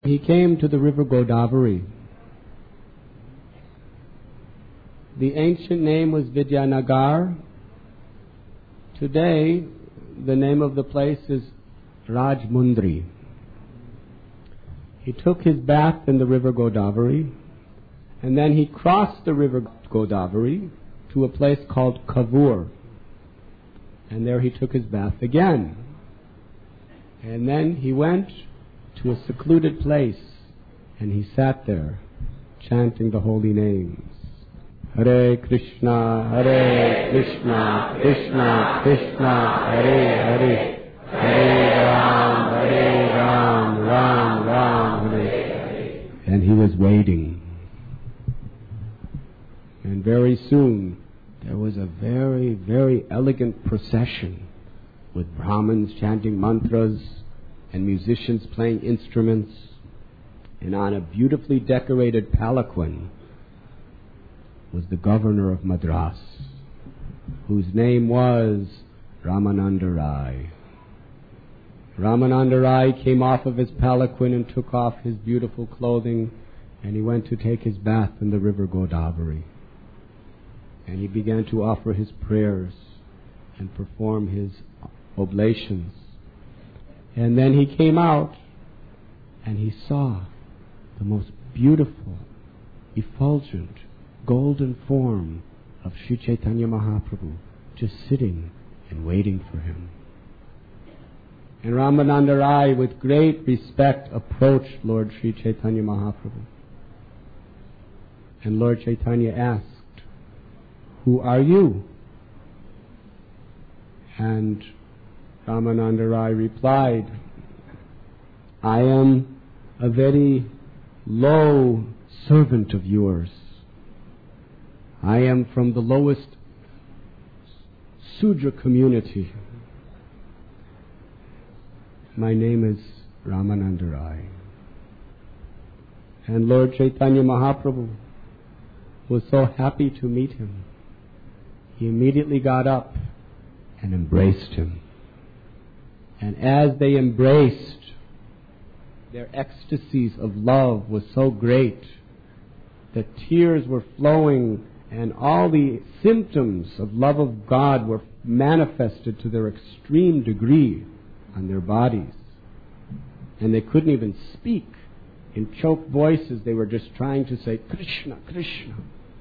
He came to the river Godavari. The ancient name was Vidyanagar. Today, the name of the place is Rajmundri. He took his bath in the river Godavari, and then he crossed the river Godavari to a place called Kavur. And there he took his bath again. And then he went to a secluded place, and he sat there, chanting the holy names. Hare Krishna, Krishna, Krishna, Hare Hare, Hare Ram, Ram, Hare. And he was waiting. And very soon, there was a very, very elegant procession with Brahmins chanting mantras and musicians playing instruments. And on a beautifully decorated palanquin was the governor of Madras, whose name was Ramananda Rai. Ramananda Rai came off of his palanquin and took off his beautiful clothing, and he went to take his bath in the river Godavari. And he began to offer his prayers and perform his oblations. And then he came out and he saw the most beautiful, effulgent, golden form of Sri Chaitanya Mahaprabhu just sitting and waiting for him. And Ramananda Rai, with great respect, approached Lord Sri Chaitanya Mahaprabhu. And Lord Chaitanya asked, "Who are you?" And Ramananda Rai replied, "I am a very low servant of yours. I am from the lowest Sudra community. My name is Ramananda Rai." And Lord Chaitanya Mahaprabhu was so happy to meet him. He immediately got up and embraced him. And as they embraced, their ecstasies of love was so great that tears were flowing, and all the symptoms of love of God were manifested to their extreme degree on their bodies. And they couldn't even speak. In choked voices, they were just trying to say, "Krishna, Krishna."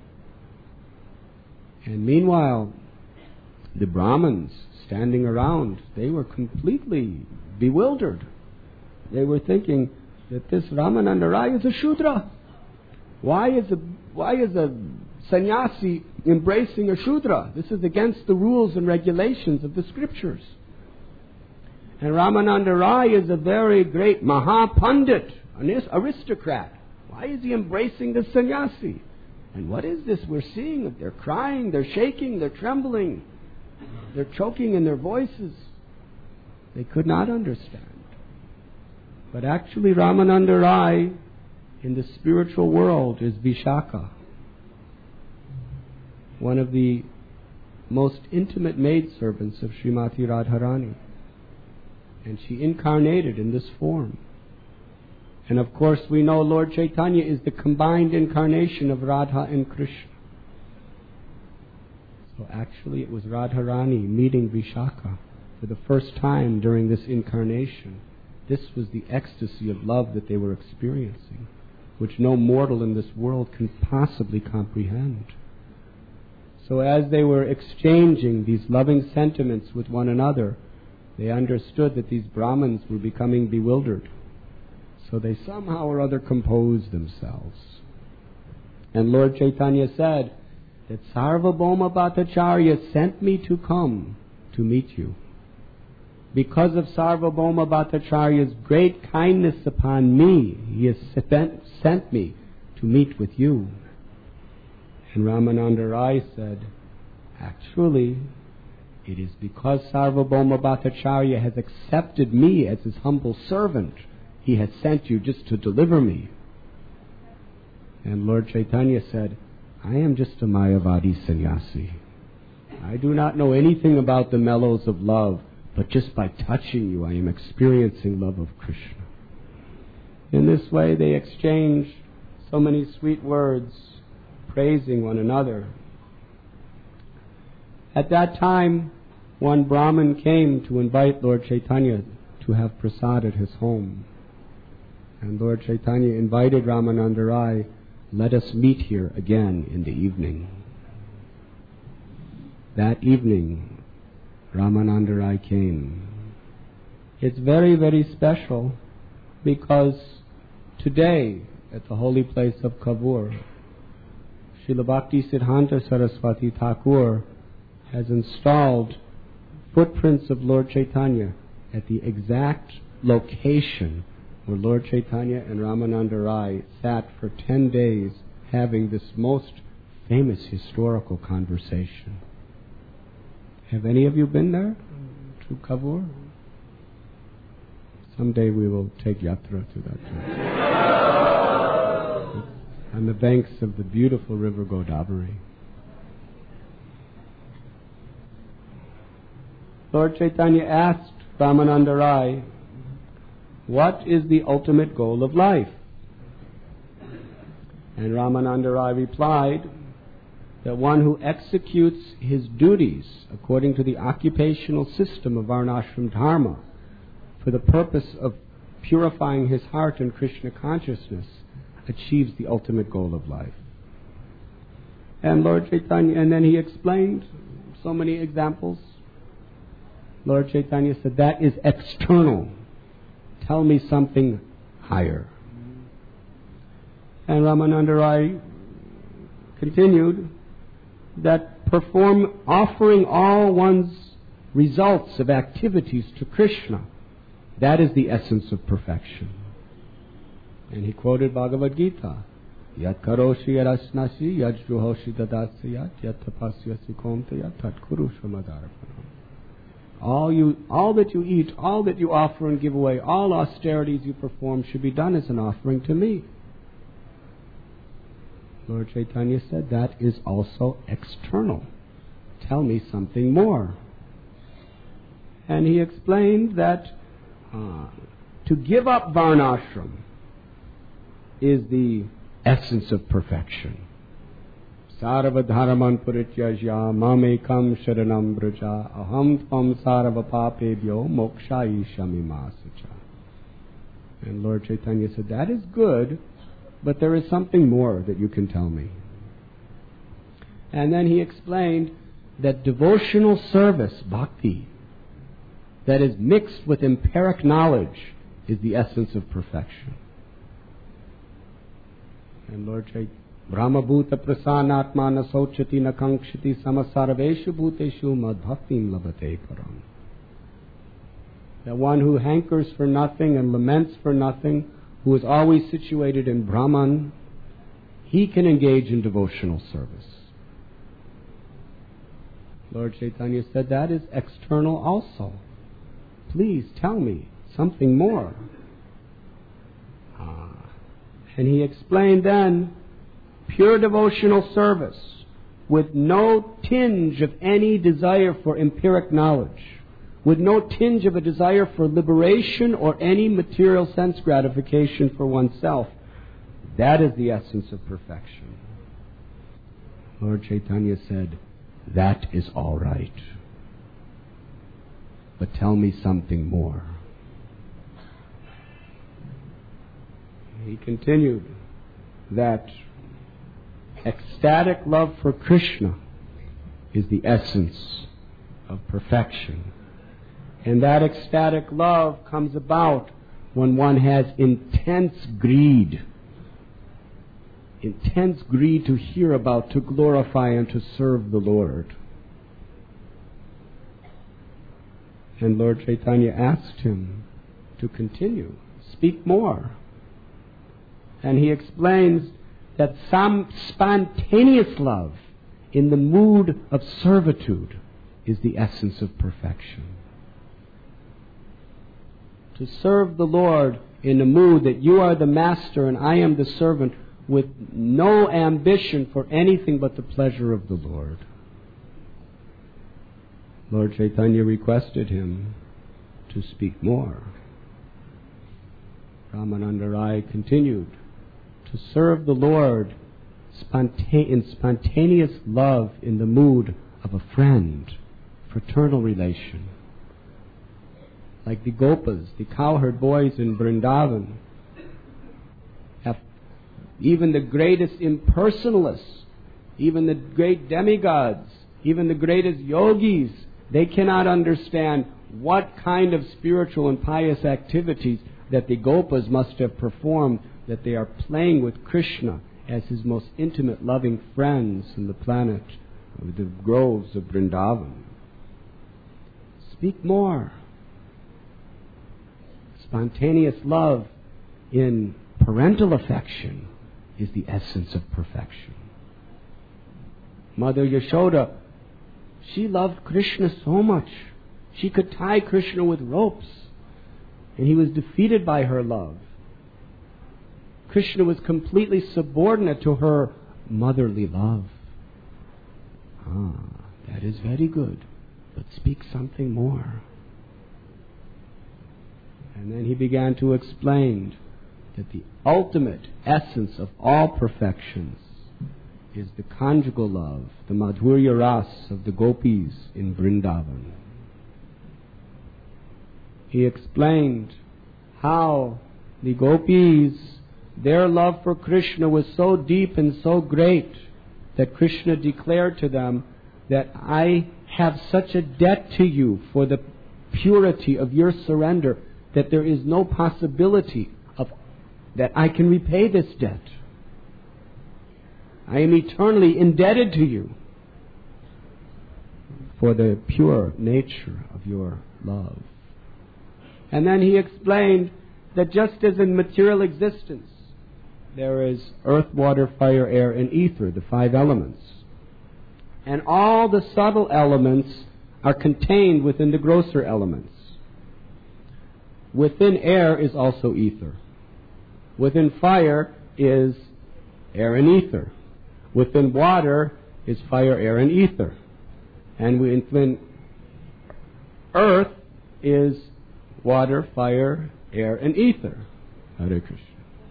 And meanwhile, the Brahmins standing around, they were completely bewildered. They were thinking that this Ramananda Rai is a Shudra. Why is a sannyasi embracing a Shudra? This is against the rules and regulations of the scriptures. And Ramananda Rai is a very great Mahapandit, an aristocrat. Why is he embracing the sannyasi? And what is this we're seeing? They're crying, they're shaking, they're trembling, they're choking in their voices. They could not understand. But actually Ramananda Rai in the spiritual world is Vishaka, one of the most intimate maidservants of Srimati Radharani. And she incarnated in this form. And of course we know Lord Chaitanya is the combined incarnation of Radha and Krishna. So actually it was Radharani meeting Vishaka for the first time during this incarnation. This was the ecstasy of love that they were experiencing, which no mortal in this world can possibly comprehend. So as they were exchanging these loving sentiments with one another, they understood that these Brahmins were becoming bewildered. So they somehow or other composed themselves. And Lord Chaitanya said that Sarvabhauma Bhattacharya sent me to come to meet you. Because of Sarvabhauma Bhattacharya's great kindness upon me, he has sent me to meet with you. And Ramananda Rai said, actually, it is because Sarvabhauma Bhattacharya has accepted me as his humble servant, he has sent you just to deliver me. And Lord Chaitanya said, I am just a Mayavadi sannyasi. I do not know anything about the mellows of love, but just by touching you, I am experiencing love of Krishna. In this way they exchange so many sweet words, praising one another. At that time, one Brahmin came to invite Lord Chaitanya to have prasad at his home. And Lord Chaitanya invited Ramananda Rai, let us meet here again in the evening. That evening, Ramananda Rai came. It's very, very special because today, at the holy place of Kavur, Srila Bhakti Siddhanta Saraswati Thakur has installed footprints of Lord Chaitanya at the exact location where Lord Chaitanya and Ramananda Rai sat for 10 days having this most famous historical conversation. Have any of you been there to Kavur? Someday we will take yatra to that place. On the banks of the beautiful river Godavari. Lord Chaitanya asked Ramananda Rai, what is the ultimate goal of life? And Ramananda Rai replied that one who executes his duties according to the occupational system of Varnashram Dharma for the purpose of purifying his heart in Krishna consciousness achieves the ultimate goal of life. And Lord Chaitanya, and then he explained so many examples. Lord Chaitanya said, that is external. Tell me something higher. And Ramananda Rai continued that offering all one's results of activities to Krishna, that is the essence of perfection. And he quoted Bhagavad Gita, Yat karoshi yarasnasi yat juhoshi dadasya yat tapasyasi komtaya tat kurushamadarapanam. All that you eat, all that you offer and give away, all austerities you perform should be done as an offering to me. Lord Chaitanya said, that is also external. Tell me something more. And he explained that to give up Varnashram is the essence of perfection. Sarva dharaman purityajya mamekam sharanam braja aham tvam sarva papebhyo mokshayishamimāsacha. And Lord Chaitanya said, that is good, but there is something more that you can tell me. And then he explained that devotional service, bhakti, that is mixed with empiric knowledge is the essence of perfection. And Lord Chaitanya, Brahma bhuta prasanatma na sochati na kankshati samasarveshu bhuteshu madbhaktim labate param. That one who hankers for nothing and laments for nothing, who is always situated in Brahman, he can engage in devotional service. Lord Chaitanya said, that is external also. Please tell me something more. And he explained then, pure devotional service with no tinge of any desire for empiric knowledge, with no tinge of a desire for liberation or any material sense gratification for oneself. That is the essence of perfection. Lord Chaitanya said, that is all right. But tell me something more. He continued that ecstatic love for Krishna is the essence of perfection. And that ecstatic love comes about when one has intense greed to hear about, to glorify and to serve the Lord. And Lord Chaitanya asked him to continue, speak more. And he explains that some spontaneous love in the mood of servitude is the essence of perfection. To serve the Lord in a mood that you are the master and I am the servant, with no ambition for anything but the pleasure of the Lord. Lord Chaitanya requested him to speak more. Ramananda Rai continued to serve the Lord in spontaneous love, in the mood of a friend, fraternal relation. Like the Gopas, the cowherd boys in Vrindavan, even the greatest impersonalists, even the great demigods, even the greatest yogis, they cannot understand what kind of spiritual and pious activities that the Gopas must have performed, that they are playing with Krishna as his most intimate, loving friends in the planet, of the groves of Vrindavan. Speak more. Spontaneous love in parental affection is the essence of perfection. Mother Yashoda, she loved Krishna so much. She could tie Krishna with ropes, and he was defeated by her love. Krishna was completely subordinate to her motherly love. That is very good, but speak something more. And then he began to explain that the ultimate essence of all perfections is the conjugal love, the Madhurya Ras of the Gopis in Vrindavan. He explained how the Gopis, their love for Krishna was so deep and so great that Krishna declared to them that I have such a debt to you for the purity of your surrender that there is no possibility of that I can repay this debt. I am eternally indebted to you for the pure nature of your love. And then he explained that just as in material existence, there is earth, water, fire, air, and ether, the 5 elements. And all the subtle elements are contained within the grosser elements. Within air is also ether. Within fire is air and ether. Within water is fire, air, and ether. And within earth is water, fire, air, and ether. Hare Krishna.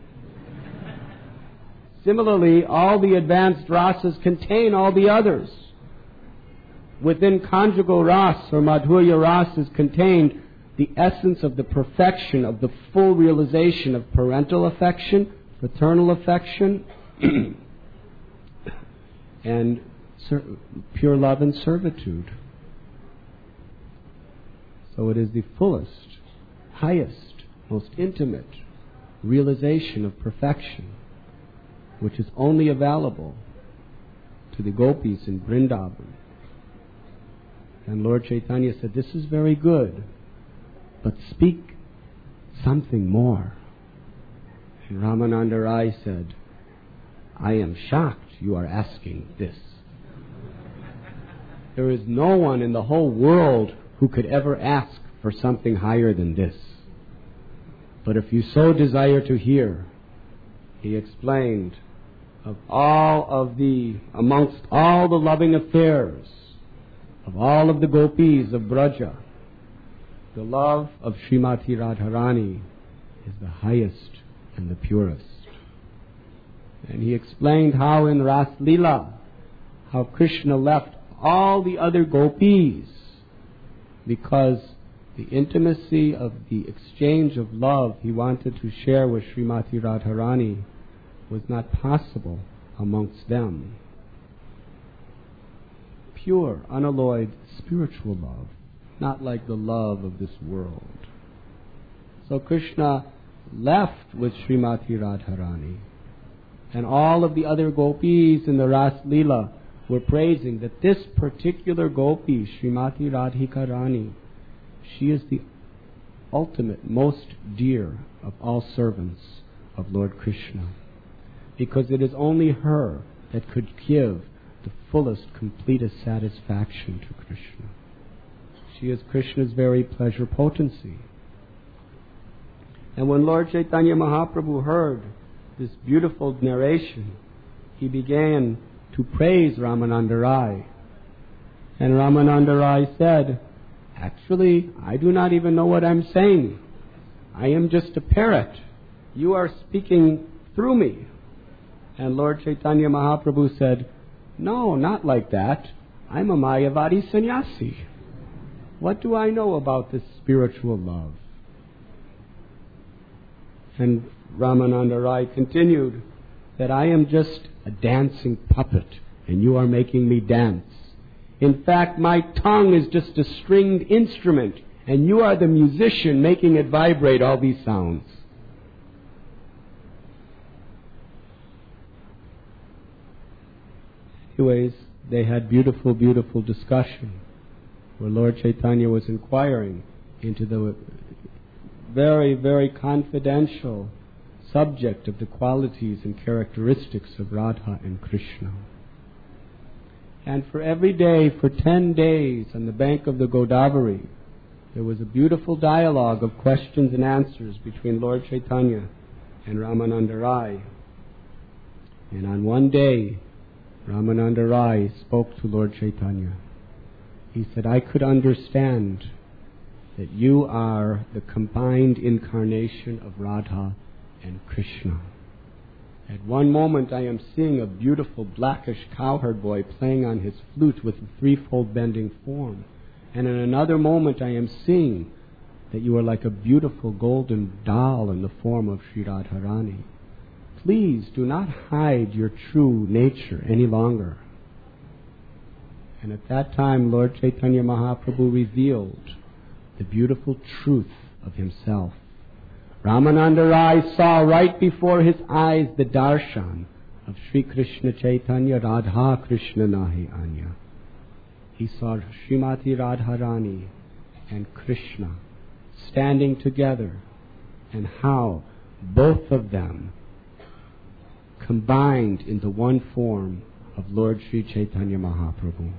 Similarly, all the advanced rasas contain all the others. Within conjugal ras or madhurya ras is contained the essence of the perfection of the full realization of parental affection, fraternal affection, and pure love and servitude. So it is the fullest, highest, most intimate realization of perfection, which is only available to the gopis in Vrindavan. And Lord Chaitanya said, this is very good, but speak something more. And Ramananda Rai said, I am shocked you are asking this. There is no one in the whole world who could ever ask for something higher than this. But if you so desire to hear, he explained, amongst all the loving affairs of all of the gopis of Braja, the love of Srimati Radharani is the highest and the purest. And he explained how in Ras Leela, how Krishna left all the other gopis because the intimacy of the exchange of love he wanted to share with Srimati Radharani was not possible amongst them. Pure, unalloyed, spiritual love, not like the love of this world. So Krishna left with Srimati Radharani, and all of the other gopis in the Ras Leela were praising that this particular gopi, Srimati Radhika Rani, she is the ultimate, most dear of all servants of Lord Krishna, because it is only her that could give the fullest, completest satisfaction to Krishna. She is Krishna's very pleasure potency. And when Lord Chaitanya Mahaprabhu heard this beautiful narration, he began to praise Ramananda Rai. And Ramananda Rai said, actually, I do not even know what I'm saying. I am just a parrot. you are speaking through me. And Lord Chaitanya Mahaprabhu said, no, not like that. I'm a Mayavadi sannyasi. What do I know about this spiritual love? And Ramananda Rai continued that I am just a dancing puppet and you are making me dance. In fact, my tongue is just a stringed instrument and you are the musician making it vibrate all these sounds. Anyways, they had beautiful, beautiful discussion where Lord Chaitanya was inquiring into the very, very confidential subject of the qualities and characteristics of Radha and Krishna. And for every day, for 10 days, on the bank of the Godavari, there was a beautiful dialogue of questions and answers between Lord Chaitanya and Ramananda Rai. And on one day, Ramananda Rai spoke to Lord Chaitanya. He said, I could understand that you are the combined incarnation of Radha and Krishna. At one moment I am seeing a beautiful blackish cowherd boy playing on his flute with a threefold bending form. And in another moment I am seeing that you are like a beautiful golden doll in the form of Sri Radharani. Please do not hide your true nature any longer. And at that time Lord Chaitanya Mahaprabhu revealed the beautiful truth of himself. Ramananda Rai saw right before his eyes the darshan of Sri Krishna Chaitanya Radha Krishna Nahi Anya. He saw Srimati Radharani and Krishna standing together and how both of them combined into one form of Lord Sri Chaitanya Mahaprabhu.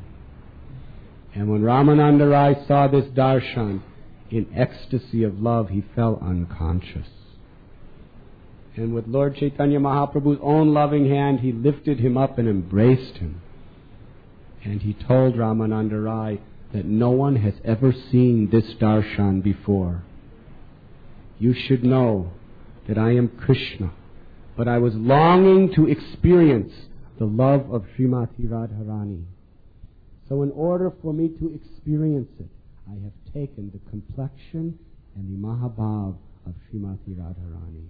And when Ramananda Rai saw this darshan, in ecstasy of love, he fell unconscious. And with Lord Chaitanya Mahaprabhu's own loving hand, he lifted him up and embraced him. And he told Ramananda Rai that no one has ever seen this darshan before. You should know that I am Krishna, but I was longing to experience the love of Srimati Radharani. So in order for me to experience it, I have taken the complexion and the Mahabhav of Srimati Radharani.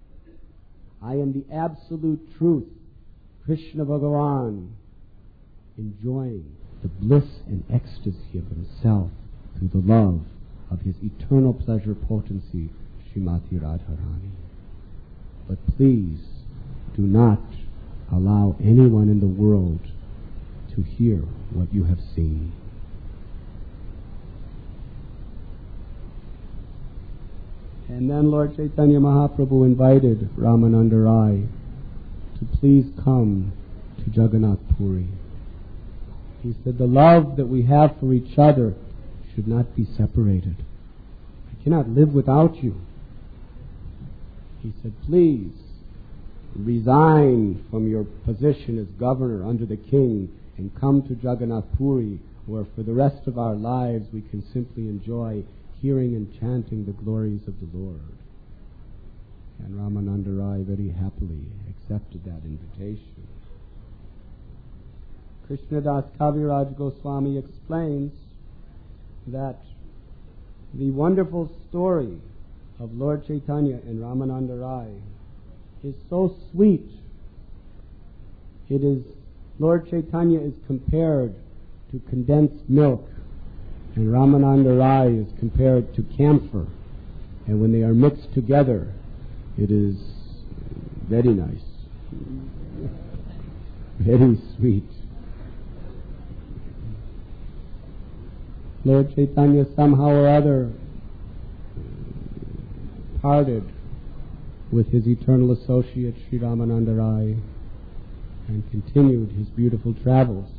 I am the absolute truth, Krishna Bhagavan, enjoying the bliss and ecstasy of himself through the love of his eternal pleasure potency, Srimati Radharani. But please do not allow anyone in the world to hear what you have seen. And then Lord Chaitanya Mahaprabhu invited Ramananda Rai to please come to Jagannath Puri. He said, the love that we have for each other should not be separated. I cannot live without you. He said, please resign from your position as governor under the king and come to Jagannath Puri, where for the rest of our lives we can simply enjoy hearing and chanting the glories of the Lord. And Ramananda Rai very happily accepted that invitation. Krishnadas Kaviraj Goswami explains that the wonderful story of Lord Chaitanya and Ramananda Rai is so sweet. It is, Lord Chaitanya is compared to condensed milk, and Ramananda Rai is compared to camphor. And when they are mixed together, it is very nice, very sweet. Lord Chaitanya somehow or other parted with his eternal associate Sri Ramananda Rai and continued his beautiful travels